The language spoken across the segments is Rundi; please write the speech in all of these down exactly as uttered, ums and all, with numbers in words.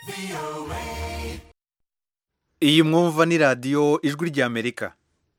Iyi mwumva ni radiyo ijwi ry'Amerika.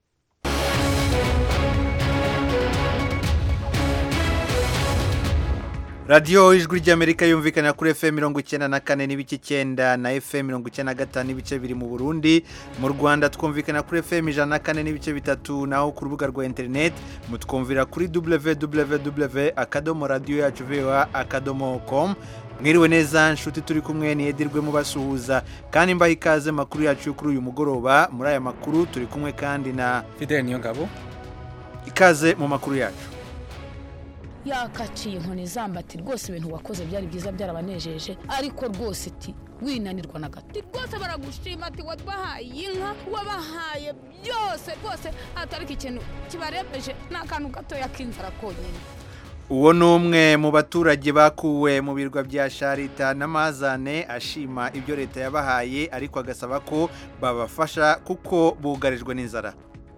radiyo ijwi ry'Amerika yumvikana kuri F M mirongo icyenda na kane n'ibice icyenda na F M mirongo icyenda na gatanu n'ibice biri mu Burundi. Mu Rwanda twumvikana kuri F M ijana na kane n'ibice bitatu, naho ku rubuga rwa internet mutwumvira kuri w w w akadomo radio yacu voa akadomo com. Mwiriwe neza nshuti, turi kumwe ni Edirwe mubasuhuza kandi mbaha ikaze makuru yacu kuri uyu mugoroba. Muri aya makuru turi kumwe kandi na Fidel Niyongabo. Ikaze mu makuru yacu. Yakaciye inkoni zambati rwose ibintu wakoze byari byiza byarabanejeje, ariko rwose iti winanirwa na gato rwose baragushima ati wabahaye inka wabahaye byose rwose atariko ikintu kibarebeje n'akantu gato yakinzara konyine. Uwo numwe mu baturage bakuwe mu birwa bya Sharita n'Amazane ashima ibyo leta yabahaye, ariko agasaba ko babafasha kuko bugarijwe n'inzara.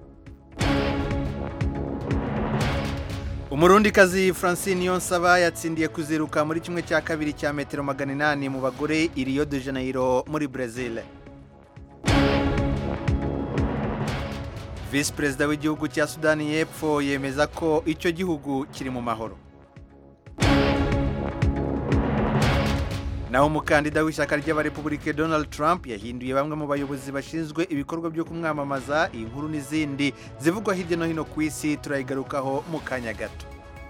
Umurundikazi Francine Niyonsaba yatsindiye kuziruka muri kimwe cya kabiri cya metero magana inani mu bagore i Rio de Janeiro muri Brazil. Vice Perezida w'igihugu cya Sudani y'Epfo yemeza ko icyo gihugu kiri mu mahoro. Naho umukandida w'ishyaka ry'abarepublike Donald Trump yahinduye bamwe mu bayobozi bashinzwe ibikorwa byo kumwamamaza. Inkuru n'izindi zivugwa hirya no hino ku isi turayigarukaho mu kanya gato.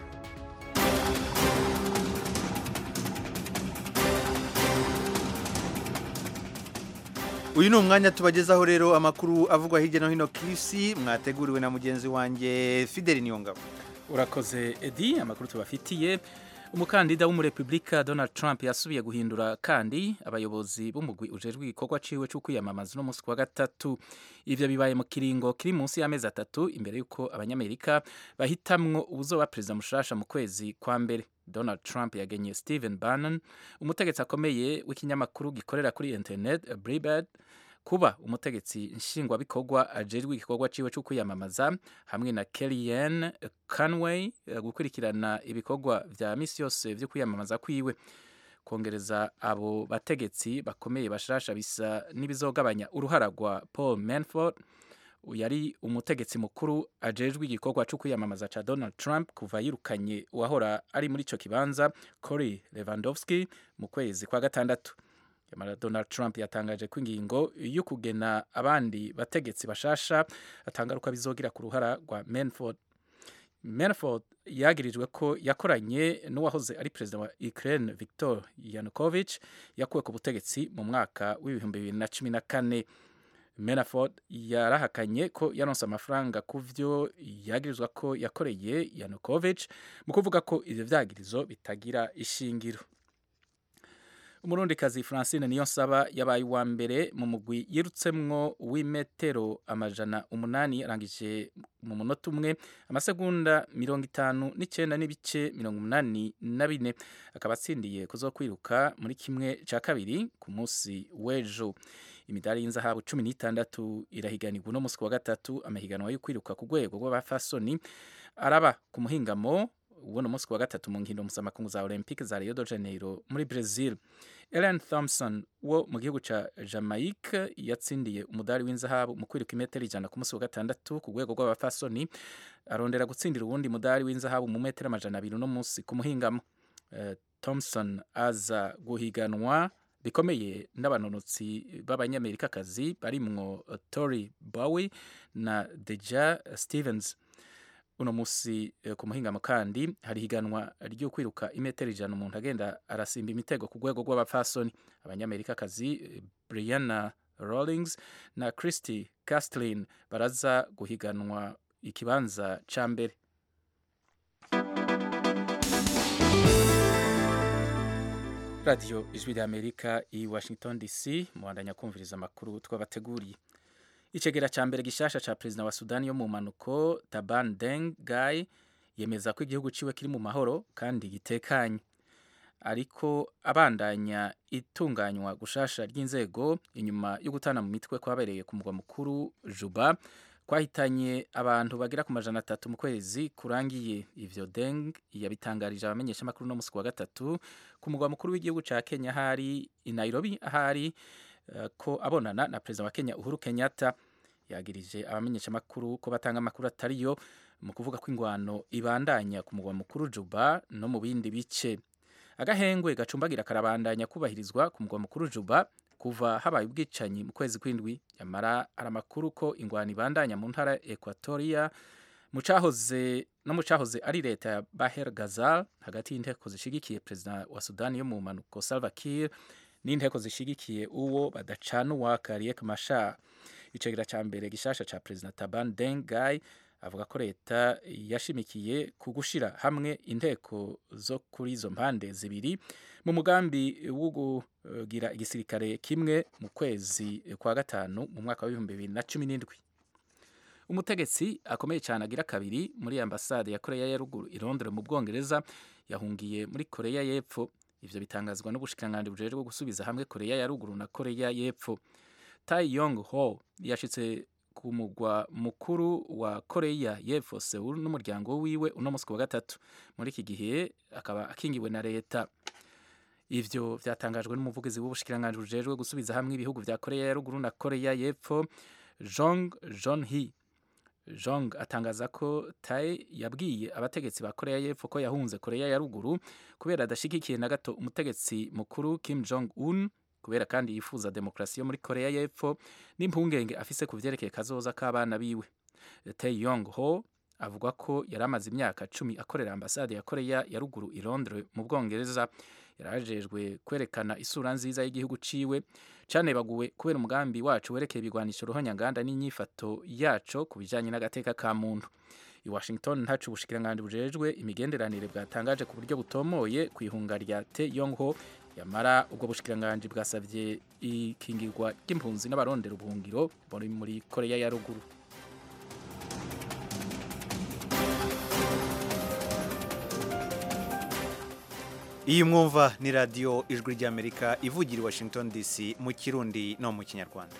Uyu ni umwanya tubagezaho rero amakuru avugwa hirya no hino ku isi, mwateguriwe na mugenzi wanjye Fidel Niyongabo. Urakoze Edi. Amakuru tubafitiye: umukandida w'umurepublika Donald Trump yasubiye guhindura kandi abayobozi b'umugwi ujejwe igikorwa ciwe cyo kwiyamamaza no munsi wa gatatu. Ivyo bibaye mu kiringo kiri munsi y'amezi atatu imbere yuko abanyamerika bahitamwo ubuzoba perezida mushasha mu kwezi kwa mbere. Donald Trump yagenye Stephen Bannon, umutegetsi akomeye w'ikinyamakuru gikorera kuri internet Breitbart, kuba umutegetsi nshingwabikorwa ajejwe igikorwa ciwe cyo kwiyamamaza, hamwe na Kellyanne Conway gukurikirana ibikorwa vya misi yose vyo kwiyamamaza kwiwe. Kongereza abo bategetsi bakomeye bashasha bisa n'ibizogabanya uruhara rwa Paul Manafort, yari umutegetsi mukuru ajejwe igikorwa cyo kwiyamamaza ca Donald Trump kuva yirukanye uwahora ari muri ico kibanza Corey Lewandowski mu kwezi kwa gatandatu. Donald Trump yatangaje ko ingingo yo kugena abandi bategetsi bashasha atangaruka bizogira ku ruhara rwa Manafort. Manafort yagirijwe ko yakoranye n'uwahoze ari perezida wa Ukraine Viktor Yanukovych yakuwe ku butegetsi mu mwaka w'ibihumbi bibiri na cumi na kane. Manafort yarahakanye ko yaronse amafaranga ku vyo yagirizwa ko yakoreye Yanukovych, mu kuvuga ko ivyo vyagirizo bitagira ishingiro. Umurundikazi Francine Niyonsaba yabaye wa mbere mu mugwi yirutsemwo w'imetero amajana umunani, yarangije mu munota umwe amasegonda mirongo itanu n'icyenda n'ibice mirongo umunani na bine. Akaba atsindiye kuzokwiruka muri kimwe ca kabiri ku munsi w'ejo. Imidari y'inzahabu cumi n'itandatu irahiganirwa no munsi wa gatatu. Amahiganwa yo kwiruka ku rwego rw'abafasoni araba ku muhingamo ubuno munsi wa gatatu mu nkino mpuzamakungu za Olympique za Rio de Janeiro muri Brazil. Ellen Thompson wo mu gihugu ca Jamaica yatsindiye umudari w'inzahabu mu kwiruka imetero ijana ku munsi wa gatandatu ku rwego rw'abafasoni, arondera gutsindira uwundi mudari w'inzahabu mu metero amajana abiri no munsi ku muhingamo. Uh, Thompson aza guhiganwa bikomeye n'abanonotsi b'abanyamerikakazi barimwo Tori Bowie na Deja Stevens. Uno musi ku muhingamo kandi hari higanwa ryo kwiruka imetero ijana umuntu agenda arasimba imitego ku rwego rw'abafasoni. Abanyamerikakazi Brianna Rawlings na Christy Castlin baraza guhiganwa ikibanza ca mbere. Radio Ijwi ry'Amerika i Washington D C, muhandanya kumviriza amakuru twabateguriye. Icegera ca mbere gishasha ca perezida wa Sudani yo mu manuko Taban Deng Gai yemeza ko igihugu ciwe kiri mu mahoro kandi gitekanye, ariko abandanya itunganywa gushasha ry'inzego inyuma yo gutana mu mitwe kwabereye ku mugwa mukuru Juba kwahitanye abantu bagera ku majana atatu mu kwezi kurangiye. Ivyo Deng yabitangarije abamenyesha makuru no musi wa gatatu ku mugwa mukuru w'igihugu ca Kenya hari i Nairobi, ahari uh, ko abonana na president wa Kenya Uhuru Kenyatta. Yagirije abamenyesha makuru ko batanga amakuru atariyo mu kuvuga ko ingwano ibandanya ku mugwa mukuru Juba no mu bindi bice. Agahengwe gacumbagira karabandanya kubahirizwa ku mugwa mukuru Juba kuva habaye ubwicanyi mu kwezi kw'indwi. Yamara aramakuru ko ingwano ibandanya mu ntara Equatoria mu cahoze no mu cahoze ari leta ya Baher Ghazal hagati y'inteko zishigikiye president wa Sudani yo mu manuko Salva Kiir n'inteko zishigikiye uwo badacana uwaka Riek Machar. Icegera ca mbere gishasha ca president Taban Deng Gai avuga ko leta yashimikiye ku gushira hamwe inteko zo kuri izo mpande zibiri mu mugambi wo kugira igisirikare kimwe mu kwezi kwa gatanu mu mwaka wa ibihumbi bibiri na cumi n'indwi. Umutegetsi akomeye cyane agira kabiri muri ambasade ya Korea ya Ruguru i Londres mu Bwongereza yahungiye muri Korea y'Epfo. Ivyo bitangazwa n'ubushikiranganji bujejwe bwo gusubiza hamwe Korea ya Ruguru na Korea y'Epfo. Tai Yong-ho yashitse ku mugwa mukuru wa Korea y'Epfo Seoul n'umuryango wiwe uno musi wa gatatu. Muri iki gihe akaba akingiwe na leta. Ivyo vyatangajwe n'umuvugizi w'ubushikiranganji bujejwe gusubiza hamwe ibihugu vya Korea ya Ruguru na Korea y'Epfo Jong John-hee. Jong atangaza ko Tai yabwiye abategetsi ba Korea y'Epfo ko yahunze Korea ya Ruguru kubera adashigikiye na gato umutegetsi mukuru Kim Jong-un, kubera kandi yifuza demokrasi yo muri Korea y'Epfo n'impungenge afise ku vyerekeye kazoza k'abana biwe. Tae Yong-ho avuga ko yaramaze imyaka cumi akorera ambasade ya Korea ya Ruguru i Londres mu Bwongereza. Yarajejwe kwerekana isura nziza y'igihugu ciwe cyane baguwe kubera umugambi wacu werekeye ibigwanisho ruhonyanganda n'inyifato yaco kubijanye n'agateka ka muntu. I Washington ntacu ubushikiranganje bujejwe imigenderanire bwatangaje ku buryo butomoye kwihunga rya Tae Yong-ho. Yamara ubwo bushikiranganje bwasavye ikingirwa ry'impunzi n'abarondera ubuhungiro bari muri Korea ya Ruguru. Iyi mwumva ni radio Ijwi ry'Amerika ivugira i Washington D C mu Kirundi no mu Kinyarwanda.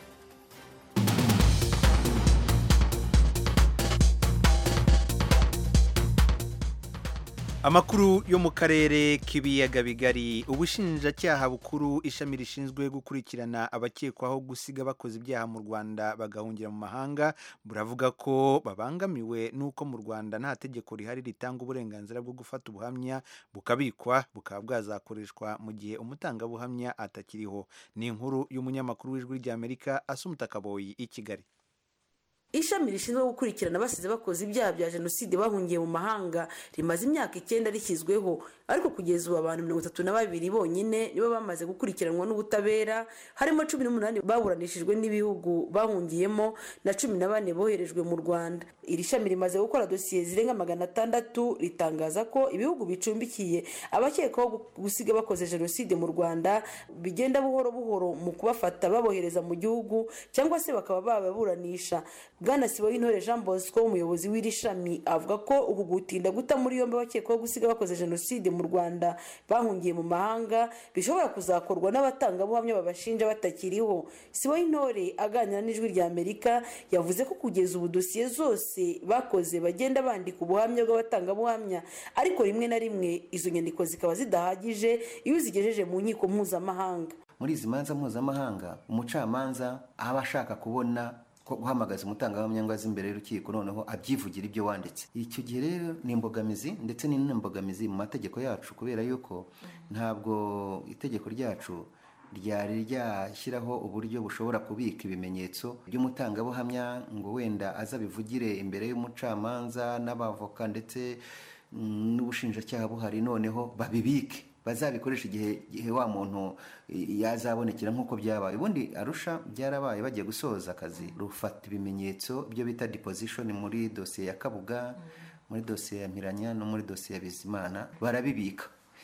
Amakuru yo mu karere k'ibiyaga bigari. Ubushinjacyaha bukuru ishami rishinzwe gukurikirana abakekwaho gusiga bakoze ibyaha mu Rwanda bagahungira mu mahanga buravuga ko babangamiwe nuko mu Rwanda nta tegeko rihari ritanga uburenganzira bwo gufata ubuhamya bukabikwa bukaba bwazakoreshwa mu gihe umutangabuhamya atakiriho. Ni inkuru y'umunyamakuru w'Ijwi ry'Amerika Asumta Kaboyi i Kigali. Ishami rishinzwe gukurikirana basize bakoze ibyaha bya jenoside bahungiye mu mahanga rimaze imyaka icyenda rishyizweho, ariko kugeza ubu abantu mirongo itatu na babiri bonyine nibo bamaze gukurikiranwa n'ubutabera, harimo cumi n'umunani baburanishijwe n'ibihugu bahungiyemo na cumi na bane boherejwe mu Rwanda. Iri shami rimaze gukora dosiye zirenga magana atandatu ritangaza ko ibihugu bicumbikiye abakekwaho gusiga bakoze jenoside mu Rwanda bigenda buhoro buhoro mu kubafata babohereza mu gihugu cyangwa se bakaba bababuranisha. Bwana Siboyintore Jean Bosco umuyobozi w'iri shami avuga ko uku gutinda guta muri yombi abakekwaho gusiga bakoze jenoside mu Rwanda bahungiye mu mahanga bishobora kuzakorwa n'abatangabuhamya babashinja batakiriho. Siboyintore aganira n'Ijwi ry'Amerika yavuze ko kugeza ubu dosiye zose bakoze bagenda bandika ubuhamya bw'abatangabuhamya, ariko rimwe na rimwe izo nyandiko zikaba zidahagije iyo zigejeje mu nkiko mpuzamahanga. Muri izi manza mpuzamahanga umucamanza aba ashaka kubona ko guhamagaza umutangabuhamya ngo azi imbere y'urukiko noneho abyivugira ibyo wanditse. Icyo gihe rero ni imbogamizi ndetse ni n'imbogamizi mu mategeko yacu, kubera yuko ntabwo itegeko ryacu ryari ryashyiraho uburyo bushobora kubika ibimenyetso by'umutangabuhamya ngo wenda aza bivugire imbere y'umucamanza n'abavoka ndetse n'ubushinjacyaha buhari noneho babibike bazabikoresha igihe gihe wa muntu yazabonekera nk'uko byabaye. Ubundi Arusha byarabaye bagiye gusoza akazi rufata ibimenyetso byo bita deposition muri dosiye ya Kabuga, muri dosiye ya Mpiranya no muri dosiye ya Bizimana barabibika.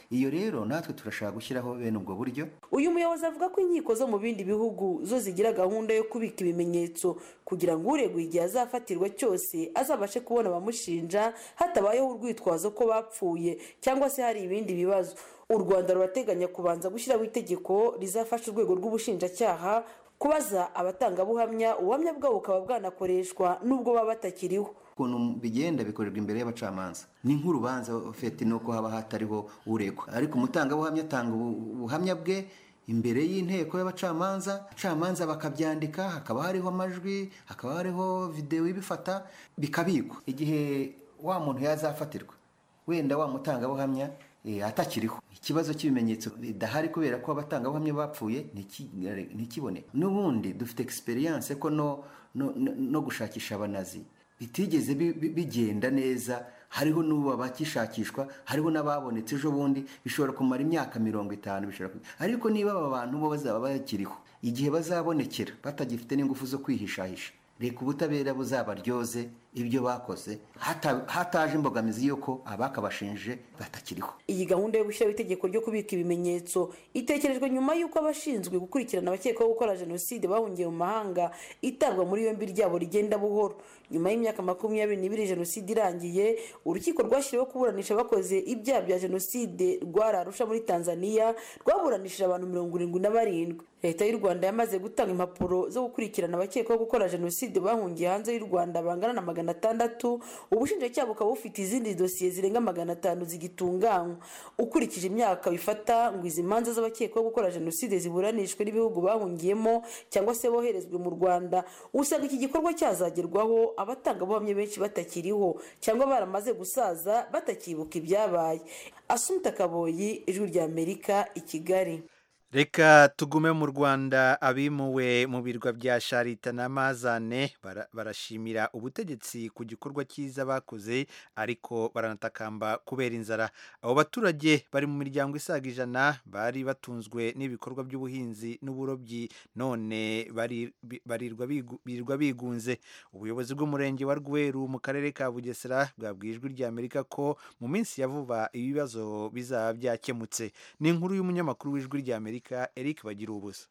iyo rero natwe turashaka gushyiraho bene ubwo buryo. Uyu muyobozi avuga ko inkiko zo mu bindi bihugu zo zigira gahunda yo kubika ibimenyetso kugira ngo uregwa igihe azafatirwa cyose azabashe kubona abamushinja hatabayeho urwitwazo ko bapfuye cyangwa se hari ibindi bibazo. U Rwanda rurateganya kubanza gushyiraho itegeko rizafasha urwego rw'ubushinjacyaha kubaza abatangabuhamya ubuhamya bwabo bukaba bwanakoreshwa nubwo baba batakiriho. Ukuntu bigenda bikorerwa imbere y'abacamanza ni nk'urubanza fete nuko haba hatariho uregwa, ariko umutangabuhamya atanga ubuhamya bwe imbere y'inteko y'abacamanza, abacamanza bakabyandika, hakaba hariho amajwi, hakaba hariho video ibifata, bikabikwa. Igihe wa muntu yazafatirwa wenda wa mutangabuhamya E, atakiriho, ikibazo cy'ibimenyetso bidahari kubera ko abatangabuhamya bapfuye ntikibone. N'ubundi dufite experience ko no, no, no gushakisha abanazi bitigeze bigenda neza, hariho n'ubu abakishakishwa, hariho n'ababonetse ejo bundi, bishobora kumara imyaka mirongo itanu bishobora. Ariko niba aba bantu bo bazaba bakiriho igihe bazabonekera batagifite n'ingufu zo kwihishahisha, reka ubutabera buzabaryoze ibyo bakoze hata, hataje imbogamizi yuko abakabashinje batakiriho. Iyi gahunda yo gushyiraho itegeko ryo kubika ibimenyetso itekerejwe nyuma y'uko abashinzwe gukurikirana abakekwaho gukora jenoside bahungiye mu mahanga itabwa muri yombi ryabo rigenda buhoro. Nyuma y'imyaka makumyabiri n'ibiri jenoside irangiye, urukiko rwashyiriweho kuburanisha abakoze ibyaha bya jenoside rwa Arusha muri Tanzania rwaburanishije abantu mirongo irindwi na barindwi. Leta y'u Rwanda yamaze gutanga impapuro zo gukurikirana abakekwaho gukora jenoside bahungiye hanze y'u Rwanda bangana na magana atandatu. Ubushinjacyaha bukaba bufite izindi dosiye zirenga magana atanu zigitunganywa. Ukurikije imyaka bifata ngo izi manza z'abakekwaho gukora jenoside ziburanishwe n'ibihugu bahungiyemo cyangwa se boherezwe mu Rwanda, usanga iki gikorwa cyazagerwaho abatangabuhamya benshi batakiriho cyangwa baramaze gusaza batakibuka ibyabaye. Asumta Kaboyi, Ijwi rya Amerika, i Kigali. Reka tugume mu Rwanda. Abimuwe mu birwa bya Sharita na Mazane barashimira ubutegetsi ku gikorwa cyiza bakoze, ariko baranatakamba kubera inzara. Abo baturage bari mu miryango isaga ijana, bari batunzwe n'ibikorwa by'ubuhinzi n'uburobyi, none barirwa birirwa bigunze. Ubuyobozi bw'umurenge wa Rweru mu karere ka Bugesera bwabwiye Ijwi rya Amerika ko mu minsi ya vuba ibibazo bizaba byakemutse. Ni inkuru y'umunyamakuru w'Ijwi rya Amerika Eric Bagira ubusa.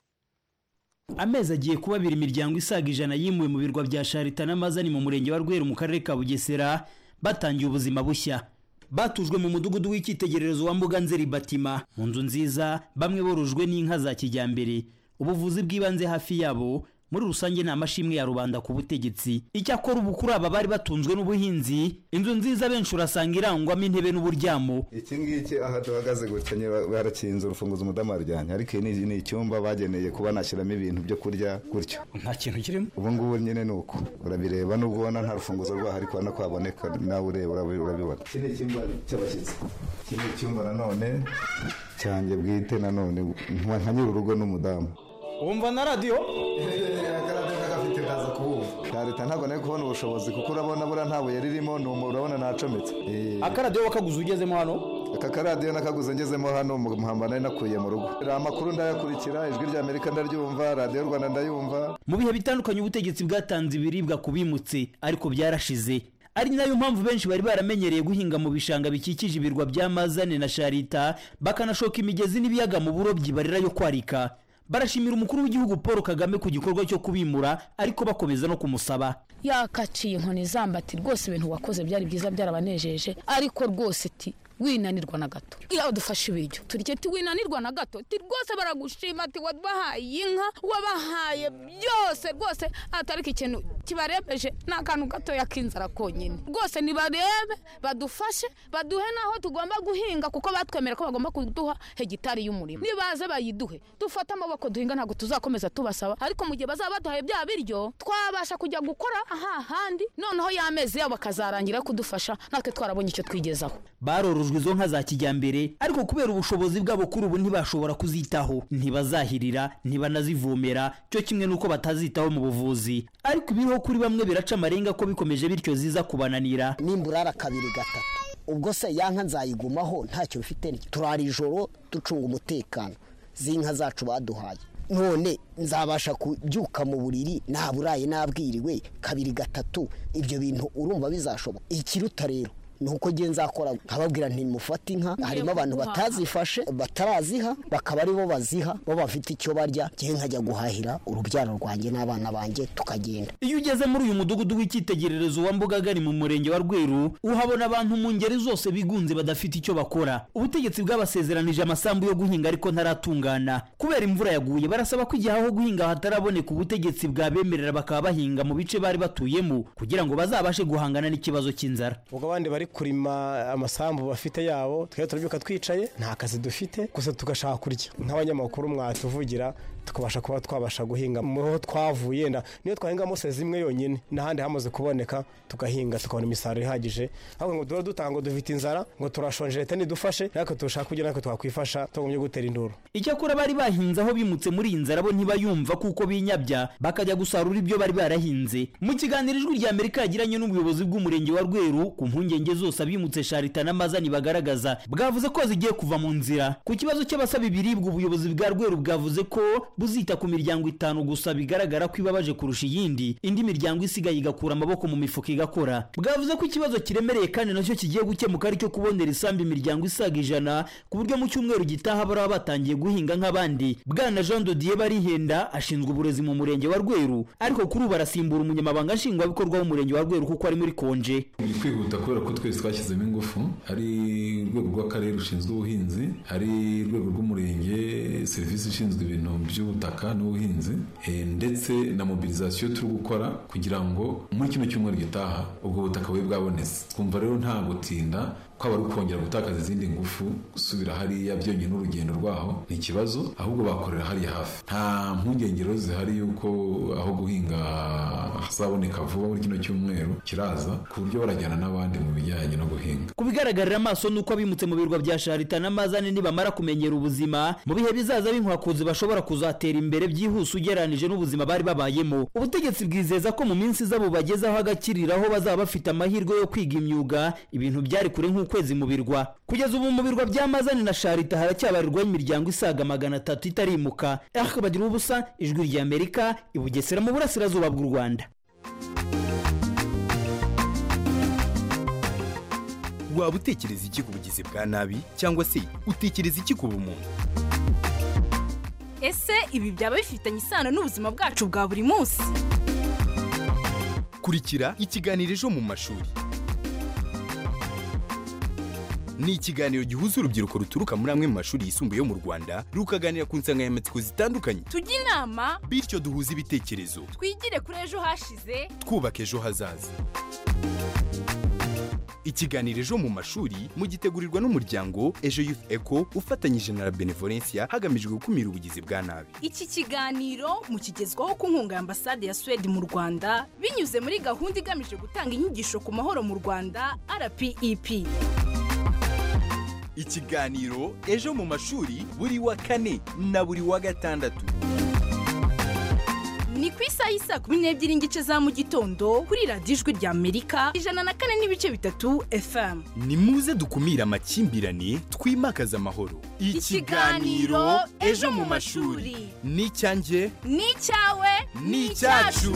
Amezi agiye kuba abiri imiryango isaga ijana yimuwe mu birwa bya Sharita na Mazani mu murenge wa Rweru mu karere ka Bugesera batangiye ubuzima bushya. Batujwe mu mudugudu w'icyitegererezo wa Mbuganzeri Batima, mu nzu nziza, bamwe borojwe n'inka za kijyambere, ubuvuzi bw'ibanze hafi yabo. Muri rusange nta mashimwe ya rubanda ku butegetsi. Icyakora ubu kuri aba bari batunzwe n'ubuhinzi, inzu nziza benshi urasanga irangwamo intebe n'uburyamo. Iki ngiki aha tuhagaze gutya barakinze urufunguzo umudamu aryanye, ariko ni icyumba bageneye kuba nashyiramo ibintu byo kurya gutyo. Nta kintu kirimo. Ubu ngubu nyine ni uko urabireba nubwo ubona nta rufunguzo rwaho, ariko ubona ko haboneka nawe ureba urabibona. Iki ni icyumba cy'abashyitsi, iki ni icyumba nanone cyanjye bwite, nanone nka nyir'urugo n'umudamu. Umva na radio Leta ntabwo nayo kubona ubushobozi kuko urabona bura ntabwo yaririmo, urabona nacometse. Akaradiyo wakaguze ugezemo hano? Aka karadiyo nakaguze ngezemo hano mu Muhamba nari nakuye mu rugo. Amakuru ndayakurikira, Ijwi rya Amerika ndaryumva, Radio Rwanda ndayumva. Mu bihe bitandukanye ubutegetsi bwatanze ibiribwa kubimutse, ariko byarashize. Ari nayo mpamvu benshi bari baramenyereye guhinga mu bishanga bikikije ibirwa bya Mazane na Sharita, bakanashoka imigezi n'ibiyaga mu burobyi barira yo kwarika. Barashimira umukuru w'igihugu Paul Kagame ku gikorwa cyo kubimura, ariko bakomeza no kumusaba. Yakaciye inkoni zambati rwose ibintu wakoze byari byiza byarabanejeje, ariko rwose ti winanirwa na gato. Iyo dufashe ibiryo turike ti winanirwa na gato, ti rwose baragushima ati wabahaye inka, wabahaye byose rwose, atariko ikintu kibarebeje n'akantu gato yakinzara konyine. Rwose nibarebe badufashe, baduhe naho tugomba guhinga kuko batwemera ko bagomba kuduha hegitari y'umurimo. Nibaze bayiduhe dufata amaboko duhinga, ntago tuzakomeza tubasaba, ariko mu gihe bazaba baduhaye bya biryo twabasha kujya gukora aha handi, noneho yameze yabo akazarangira kudufasha, natwe twarabonye icyo twigezaho. Barorojwe izo nka za kijyambere, ariko kubera ubushobozi bwabo kuri ubu ntibashobora kuzitaho, ntibazahirira, ntibanazivomera, cyo kimwe nuko batazitaho mu buvuzi. Ariko biriho kuri bamwe biraca amarenga ko bikomeje bityo ziza kubananira. Nimburara kabiri gatatu, ubwo se yanka nzayigumaho ntacyo bifite. Turara ijoro ducunga umutekano z'inka zacu baduhaye, none nzabasha kubyuka mu buriri naburaye nabwiriwe kabiri gatatu? Ibyo bintu urumva bizashoboka? Ikiruta rero nuko ngiye nzakora nkababwira nti mufate inka harimo abantu batazifashe bataraziha bakaba ari bo baziha bo bafite icyo barya ngiye nkajya guhahira urubyaro rwanjye n'abana banjye tukagenda. Iyo ugeze muri uyu mudugudu w'icyitegererezo wa Mbugagari mu murenge wa Rweru uhabona abantu mu ngeri zose bigunze badafite icyo bakora. Ubutegetsi bwabasezeranije amasambu yo guhinga ariko ntaratungana kubera imvura yaguye. Barasaba ko igihe aho guhinga hataraboneka ubutegetsi bwabemerera bakaba bahinga mu bice bari batuyemo kugira ngo bazabashe guhangana n'ikibazo cy'inzara. Ubwo abandi bari kurima amasambu bafite yabo twe turabyuka twicaye nta kazi dufite gusa tugashaka kurya. Nk'abanyamakuru mwatuvugira tukabasha kuba twabasha guhinga mu twavuye nda niyo twahinga mose zimwe yonyine n'ahandi hamaze kuboneka tugahinga tukabona imisaruro ihagije. Ahubwo ngo dore dutango dufite inzara ngo turashonje leta nidufashe ariko tushaka kugira ngo twakwifasha tugumye gutera induru. Icyakora bari bahinze aho bimutse muri inzara bo ntibayumva kuko binyabya bakajya gusarura ibyo bari barahinze. Mu kiganiro Ijwi rya Amerika yagiranye n'ubuyobozi bw'umurenge wa Rweru ku mpungenge zose abimutse Sharita n'Amazani bagaragaza bwavuze ko zigiye kuva mu nzira. Ku kibazo cy'abasaba ibiribwa ubuyobozi bwa Rweru bwavuze ko buzita ku miryango itanu gusa bigaragara ko ibabaje kurusha iyindi indi miryango isigaye igakura amaboko mu mifuka igakora. Bwavuze ko ikibazo kiremereye kandi nacyo kigiye gukemuka aricyo kubonera isambu imiryango isaga ijana ku buryo mu cyumweru gitaha baraba batangiye guhinga nk'abandi. Bwana Jean Dodier Barihenda ashinzwe uburezi mu murenge wa Rweru ariko kuri ubu arasimbura umunyamabanga nshingwabikorwa w'umurenge wa Rweru kuko ari muri konje. Kwihuta kubera ko twese twashyizemo ingufu ari urwego rw'akarere rushinzwe ubuhinzi ari urwego rw'umurenge serivisi ishinzwe ibintu by'ubutaka n'ubuhinzi ndetse na mobilisation turi gukora kugira ngo muri kino cyumweru gitaha ubwo butaka bwe bwabonetse. Twumva rero nta gutinda kwaba ari ukongera gutakaza izindi ngufu gusubira hariya byonyine n'urugendo rwaho ni ikibazo ahubwo bakorera hariya hafi. Nta mpungengero zihari yuko aho guhinga hazaboneka vuba muri kino cyumweru kiraza ku buryo barajyana n'abandi mu bijyanye no guhinga. Kubigaragarira amaso nuko abimutse mu birwa bya Sharita n'Amazani nibamara kumenyera ubuzima mu bihe bizaza b'inkwakuzi bashobora kuzatera imbere byihuse ugeranije n'ubuzima bari babayemo. Ubutegetsi bwizeza ko mu minsi zabo bagezaho agakiriraho bazaba bafite amahirwe yo kwiga imyuga ibintu byari kure nk'ukwezi mu birwa. Kugeza ubu mu birwa bya Amazani na Sharita haracyabarirwa imiryango isaga magana atatu itarimuka. Akabagira ubusa Ijwi rya Amerika i Bugesera mu burasirazuba bw'u Rwanda. Waba utekereza iki ku bugizi bwa nabi cyangwa se utekereza iki ku bumuntu? Ese ibi byaba bifitanye isano n'ubuzima bwacu bwa buri munsi? Kurikira ikiganiro Ejo mu mashuri. Ni ikiganiro gihuza urubyiruko ruturuka muri amwe mu mashuri yisumbuye yo mu Rwanda rukaganira ku nsanganyamatsiko zitandukanye. Tujye inama bityo duhuze ibitekerezo. Twigire kuri ejo hashize twubaka ejo hazaza. Ikiganiro Ejo mu mashuri mugitegurirwa n'umuryango Ejo Youth Eco ufatanyije na Benevolencia hagamijwe gukumira ubugizi bwa nabi. Iki kiganiro mukigezwaho ku nkunga ya Ambasade ya Sweden mu Rwanda binyuze muri gahunda igamije gutanga inyigisho ku mahoro mu Rwanda R P E P. Ikiganiro Ejo mu mashuri buri wa kane na buri wa gatandatu. Ni ku isaha y'isa kumi n'ebyiri n'igice za mu gitondo kuri radiyo Ijwi rya Amerika ijana na kane n'ibice bitatu F M. Ni muze dukumira amakimbirane twimakaza amahoro. Ikiganiro Ejo mu mashuri ni icyanjye ni icyawe ni icyacu.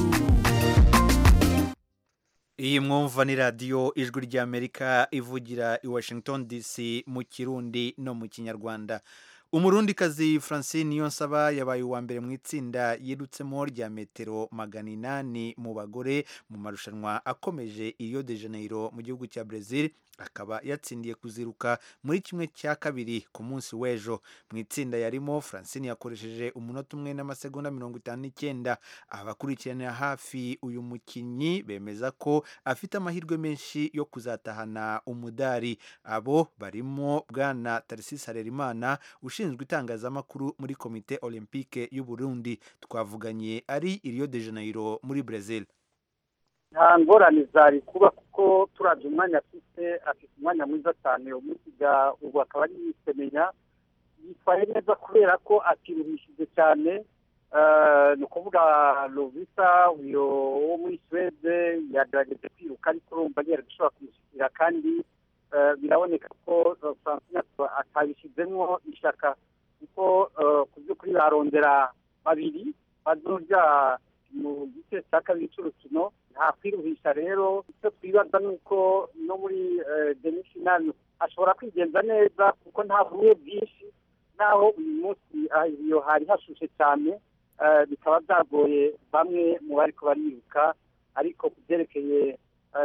Iyi mwumva ni radiyo Ijwi rya Amerika ivugira i Washington D C mu Kirundi no mu Kinyarwanda. Umurundikazi Francine Niyonsaba yabaye uwa mbere mu itsinda yirutsemo rya metero magana inani mu bagore mu marushanwa akomeje i Rio de Janeiro mu gihugu cya Brazil, akaba yatsindiye kuziruka muri kimwe cya kabiri ku munsi w'ejo. Mu itsinda yarimo Francine yakoresheje umunota umwe n'amasegonda mirongo itanu n'icyenda. Abakurikiranira hafi uyu mukinnyi bemeza ko afite amahirwe menshi yo kuzatahana umudari. Abo barimo Bwana Tarcisse Harerimana ushinzwe itangazamakuru muri Komite Olympique y'u Burundi. Twavuganye ari i Rio de Janeiro muri Brazil. Nta ngorane zari kuba kuko turabye umwanya afite afite umwanya mwiza cyane umusiga ubu akaba ari yisemenya yitwaye neza kubera ko atiruhishije cyane. Ni ukuvuga Lovisa uyo wo muri Suwede yagerageje kwiruka ariko urumva yari gushobora kumushyikira kandi biraboneka ko Francine atabishyizemo ishaka kuko ku by'ukuri barondera babiri bazoja mu gice cya kabiri cy'urukino nta kwiruhisha rero icyo twibaza ni uko no muri demifinali ashobora kwigenza neza kuko nta buye bwinshi naho uyu munsi iyo hari hashushe cyane bikaba byagoye bamwe mu bari bariruka ariko ku byerekeye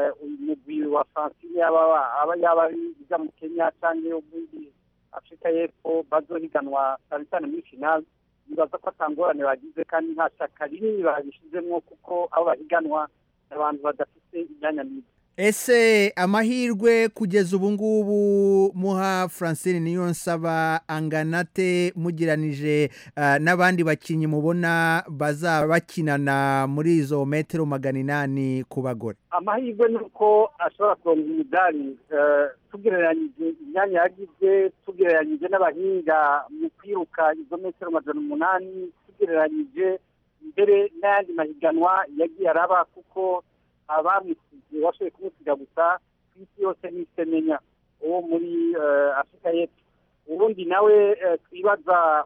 umugwi wa francine aba yaba ijya mu kenya cyangwa muri afurika y'epfo bazohiganwa cyane cyane muri finali bibaza ko atangorane bagize kandi nta shyaka rinini babishyizemo kuko abo bahiganwa abantu badafite imyanya myiza. Ese amahirwe kugeza ubu ngubu muha Francine Niyonsaba anganate mugiranije uh, n'abandi bakinyi mubona bazaba bakinana muri izo metero magana inani ku bagore? Amahirwe nuko ashobora kuronka imidari uh, tugereranyije imyanya yagize tugereranyije n'abahinga mu kwiruka izo metero magana umunani tugereranyije mbere n'ayandi mahiganwa yagiye araba kuko abamisize washoboye kumusiga gusa ku isi yose n'isemenya uwo muri afurika y'epfo ubundi nawe twibaza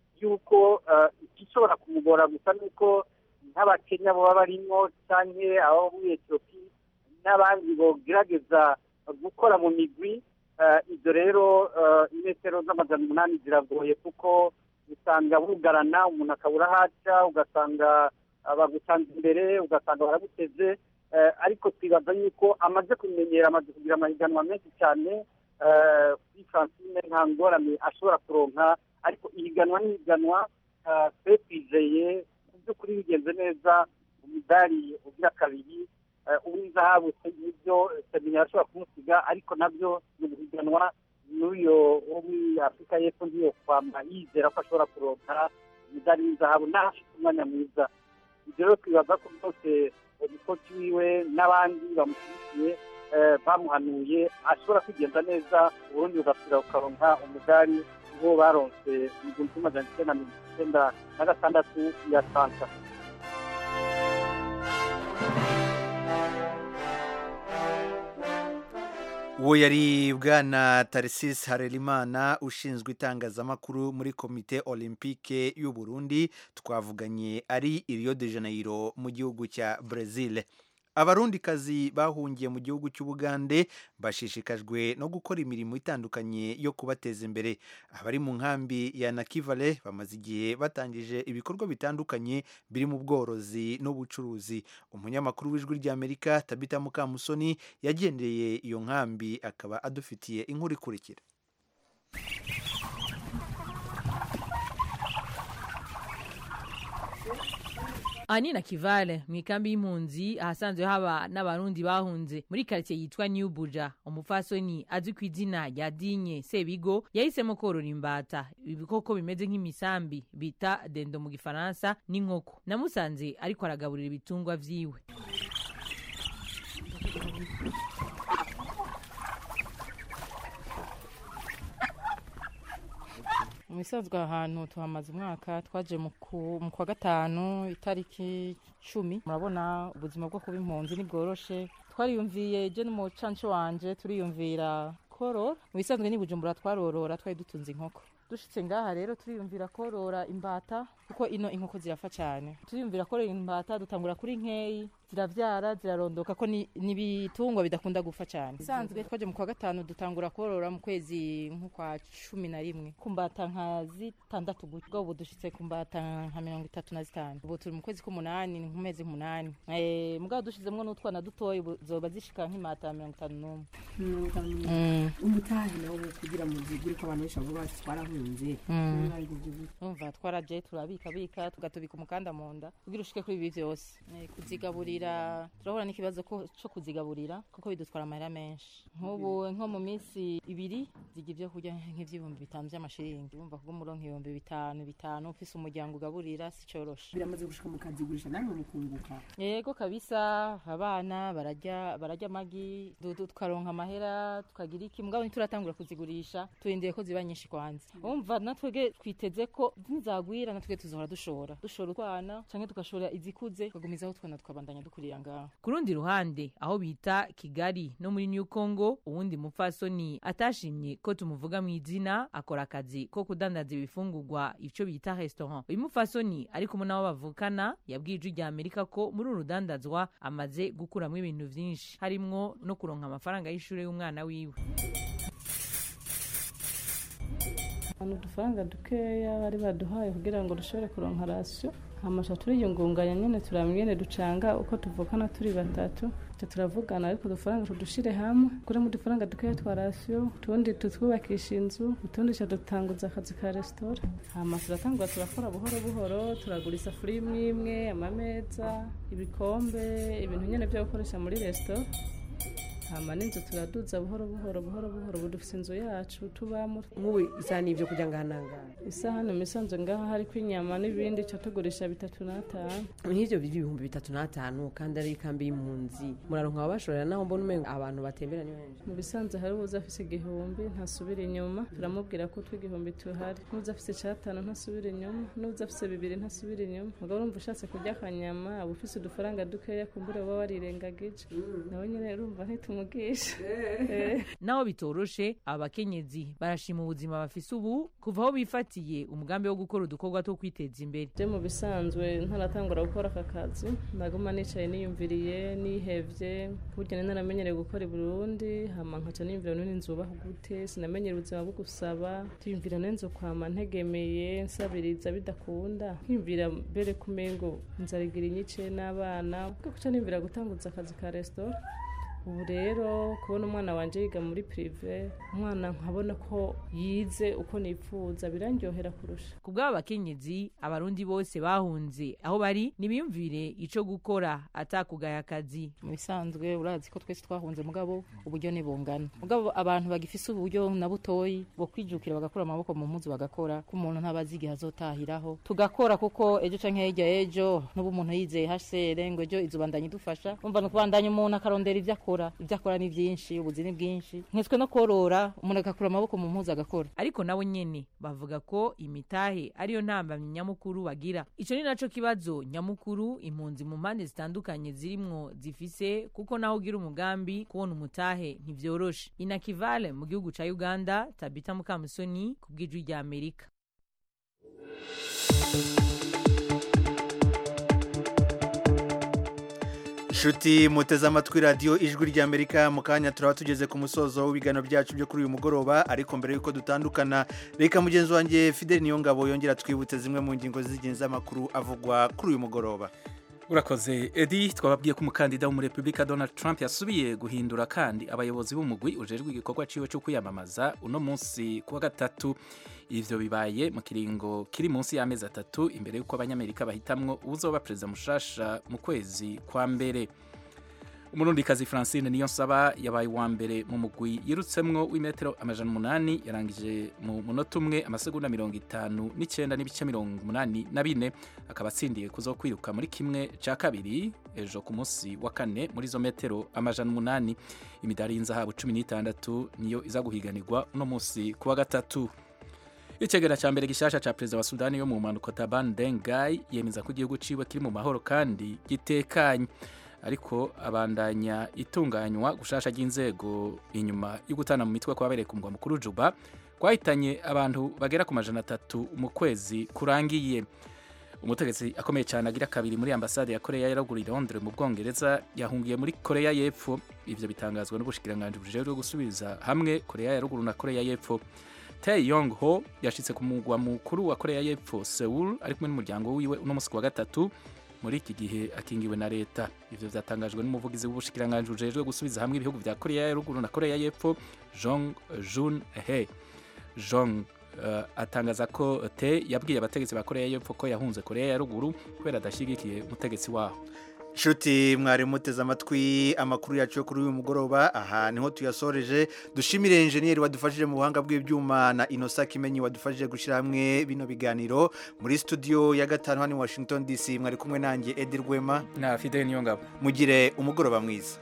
yuko igishobora kumugora gusa nuko nk'abakenya baba barimo cyangwa abo muri etiyopi n'abandi bogerageza gukora mu migwi ibyo rero imetero z'amajana umunani ziragoye kuko usanga bugarana umuntu akabura haca ugasanga bagusanze imbere ugasanga baraguteze ariko twibaza yuko amaze kumenyera amaze kugira amahiganwa menshi cyane kuri Francine nta ngorane ashobora kuronka ariko ihiganwa n'ihiganwa twe twizeye mu by'ukuri bigenze neza umudari ugira kabiri uw'izahabu ibyo semenya ashobora kumusiga ariko nabyo ni uguhiganwa n'uyo wo muri afurika y'epfo ntiyo kwamba yizera ko ashobora kuronka umudari w'izahabu naho afite umwanya mwiza ibyo rero twibaza ko byose umukozi wiwe n'abandi bamushyigikiye bamuhanuye ashobora kwigenza neza uburundi bugasubira bukaronka umudari uwo baronse mu gihumbi kimwe magana cyenda mirongo icyenda na gatandatu ya santa. uwo yari bwana Tarcisse Harerimana ushinzwe itangazamakuru muri komite olympique y'u Burundi twavuganye ari i Rio de Janeiro mu gihugu cya Brazil. Abarundikazi bahungiye mu gihugu cy'Ubugande bashishikajwe no gukora imirimo itandukanye yo kubateza imbere. Abari mu nkambi ya Nakivale bamaze igihe batangije ibikorwa bitandukanye biri mu bworozi n'ubucuruzi. Umunyamakuru w'Ijwi ry'Amerika Tabita Mukamusoni yagendeye iyo nkambi akaba adufitiye inkuru ikurikira. Ani Nakivale mwikambi y'impunzi ahasanzwe haba n'abarundi bahunze muri quartier yitwa New Buja. Umufasoni azwi ku izina rya Dinye Sebigo yahisemo korora imbata ibikoko bimeze nk'imisambi bita dendo mu gifaransa n'inkoko. Namusanze ariko aragaburira ibitungwa vyiwe. Misanzwe ahantu tuhamaze umwaka twaje mu kwa gatanu itariki cumi. Murabona ubuzima bwo kuba impunzi nibworoshe. Twariyumviye je n'umucanco wanje turiyumvira korora. Mu bisanzwe ni Bujumbura twarorora twari dutunze inkoko. Dushitse ngaha rero turiyumvira korora imbata kuko ino inkoko zirafa cyane. Turiyumvira korora imbata dutangura kuri nkeyi ziravyara zirarondoka ko ni nibitungwa bidakunda gufa cyane. Bisanzwe twaje mu kwa gatanu dutangura korora mu kwezi nko kwa cumi na rimwe. Kumbata nka zitandatu gutyo ubu dushitse kumbata nka mirongo itatu na zitanu. Ubu turi mu kwezi k'umunani ni nkumezi umunani. Eh mugabo dushizemwe n'utwana dutoye zoba zishika nk'imata mirongo itanu n'umwe. Mm. Umutahe nawo kugira mu ziguri ko abantu bishavuga bati twarahunze. Umva twaraje turabika bika tugatubika umukanda mu nda kugira ushike kuri ibi byose. Eh kuzigaburira turahura n'ikibazo ko cyo kuzigaburira kuko bidutwara amahera menshi. Nk'ubu nko mu minsi ibiri zigivye kurya nk'ivyibumbi bitanu by'amashiringi. Umva kuko muronka ibihumbi bitanu bitanu ufise umuryango ugaburira si coroshe. Biramaze gushika mu kazigurisha namwe mukunguka. Yego kabisa abana barajya barajya magi tukaronka amahera tukagira iki mugabo ntituratangura kuzigurisha turindiye ko ziba nyinshi kwanza. Umva natwege twiteze ko nzagwira natwege tuzohora dushora dushora utwana canke tugashora izikuze tukagumizaho utwana tukabandanya dukuriye ngaho. Ku rundi ruhande aho bita Kigali no muri New Congo uwundi mupfasoni atashimye ko tumuvuga mu izina akora akazi ko kudandaza ibifungurwa ivyo bita restaurant. Uyu mupfasoni ari kumwe nabo bavukana yabwiye ijwi rya Amerika ko muri uru rudandazwa amaze gukuramwo ibintu vyinshi harimwo no kuronka amafaranga y'ishure y'umwana wiwe. Hano dufaranga dukeya bari baduhaye kugira ngo dushobore kuronka rasiyo amasha turiyungunganya nyene turamwene ducanga uko tuvukana turi batatu cyo turavugana ariko dufaranga tudushire hamwe kuri mu dufaranga dukeya twa rasiyo tundi tutwubakisha inzu utundi cyo dutanguza akazi ka restaurant hama turatangwa turakora buhoro buhoro turagura isafuriya imwe imwe amameza ibikombe ibintu nyene byo gukoresha muri restaurant hama n'inzu turaduza buhoro buhoro buhoro buhoro budufise inzu yacu tubamo nk'ubu isaha n'ivyo kurya ngahananga isaha ni misanzwe ngaha hariko inyama n'ibindi cyo tugurisha bitatu n'atanu nk'ivyo biri ibihumbi bitatu n'atanu kandi ari ikambi y'impunzi muraronka abashorera naho mbona umengo abantu batembera ni benshi mu bisanzwe hari uza afise igihumbi ntasubira inyuma turamubwira ko tw'igihumbi tuhari n'uza afise catanu ntasubira inyuma n'uza afise bibiri ntasubira inyuma mugabo urumva ushatse kurya akanyama aba ufise udufaranga dukeya kumbura baba warirengagije nawe nyene urumva ntitu naho bitoroshe abakenyezi barashima ubuzima bafise ubu kuva aho bifatiye umugambi wo gukora udukorwa two kwiteza imbere. Je mu bisanzwe ntaratangura gukora aka kazi naguma nicaye niyumviriye nihevye burya naramenyereye gukora i Burundi hama nkaca niyumvira none nzubaho gute sinamenyera ubuzima bwo gusaba tuyumvira nenzo kwama ntegemeye nsabiriza bidakunda nkiyumvira mbere kumengo nzarigira inyice n'abana kuko kuca niyumvira gutanguza akazi ka restaurant. Ubu rero kubona umwana wanje yiga muri prive umwana nkabona ko yize uko nipfuza birandyohera kurusha. Kubwa abakenyezi abarundi bose bahunze aho bari nibiyumvire ico gukora atakugaya akazi. Mu bisanzwe urazi ko twese twahunze mugabo uburyo nibungana. Mugabo abantu bagifise uburyo na butoyi bo kwijukira bagakora amaboko mu mpuzu bagakora ko umuntu ntabazigi hazotahiraho. Tugakora kuko ejo canke hirya ejo n'ubu umuntu yizeye hasere ngo ejo izubandanye dufasha. Umva no kubandanya umuntu akarondera ivyo akora ibyo akora ni byinshi ubuzi ni bwinshi nkitswe no korora umuntu agakura amaboko mu mpuzu agakora ariko nabo nyene bavuga ko imitahe ariyo ntambamye nyamukuru bagira. Ico ni naco kibazo nyamukuru impunzi mu mpande zitandukanye zirimwo zifise kuko naho ugira umugambi kubona umutahe ntivyoroshe. Inakivale mu gihugu ca Uganda, Tabita Mukamusoni ku bw'ijwi rya Amerika. Shuti muteze amatwi radio ijwi rya Amerika mu kanya turaba tugeze ku musozo w'ibigano byacu byo kuri uyu mugoroba ariko mbere yuko dutandukana reka mugenzi wanjye Fidel Niyongabo yongera twibutse zimwe mu ngingo zigenza amakuru avugwa kuri uyu mugoroba. Urakoze Edi twababwiye ko umukandida w'umure Republika Donald Trump yasubiye guhindura kandi abayobozi b'umugwi ujejwe igikorwa ciwe cyo kwiyamamaza uno munsi kuwa gatatu. Ivyo bibaye mu kiringo kiri munsi y'amezi atatu imbere yuko abanyamerika bahitamwo uzoba president mushasha mu kwezi kwa mbere. Umurundikazi Francine Niyonsaba yabaye wa mbere mu mugwi yirutsemwo w'imetero amajana umunani yarangije mu munota umwe amasegonda mirongo itanu n'icenda n'ibice mirongo umunani na bine akaba atsindiye kuzokwiruka muri kimwe ca kabiri ejo ku munsi wa kane muri zo metero amajana umunani. Imidari y'inzahabu cumi n'itandatu niyo iza guhiganirwa uno munsi kuwa gatatu. Icegera ca mbere gishasha ca president wa Sudani yo mu mpanuka Taban Deng Gai yemeza ko igihugu ciwe kiri mu mahoro kandi gitekanye ariko abandanya itunganywa gushasha ry'inzego inyuma yo gutana mu mitwe kwabereye ku mugwa mukuru Juba kwahitanye abantu bagera ku majana atatu mu kwezi kurangiye. Umutegetsi akomeye cyane agira kabiri muri ambasade ya Korea ya Ruguru i Londres mu Bwongereza yahungiye muri Korea y'Epfo. Ivyo bitangazwa n'ubushikiranganje bujejwe gusubiza hamwe Korea ya Ruguru na Korea y'Epfo. Tae Yong Ho yashitse ku mugwa mukuru wa Korea y'Epfo Seoul ari kumwe n'umuryango wiwe uno musi wa gatatu muri iki gihe akingiwe na leta. Ivyo vyatangajwe n'umuvugizi w'ubushikiranganje bujejwe gusubiza hamwe ibihugu vya Korea ya Ruguru na Korea y'Epfo Jong Jun He. Jong uh, atangaza ko Tae yabwiye abategetsi ba Korea y'Epfo ko yahunze Korea ya Ruguru kubera adashigikiye umutegetsi waho. Shuti mwari muteze amatwi amakuru yacu yo kuri uyu mugoroba aha niho tuyasoreje. Dushimire engineer wadufashije mu buhanga bw'ibyuma na Innocent Kimenyi wadufashije gushira hamwe bino biganiro muri studio ya gatanu hano Washington D C. Mwari kumwe nanjye Edi Rwema na Fidel Niyongabo. Mugire umugoroba mwiza.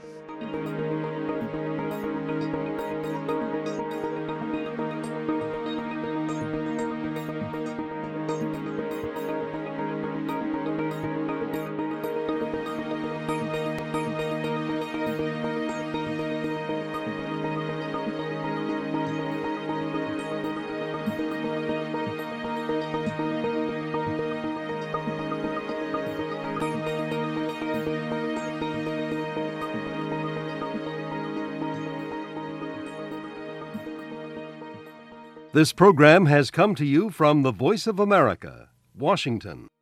Thank you. This program has come to you from the Voice of America, Washington.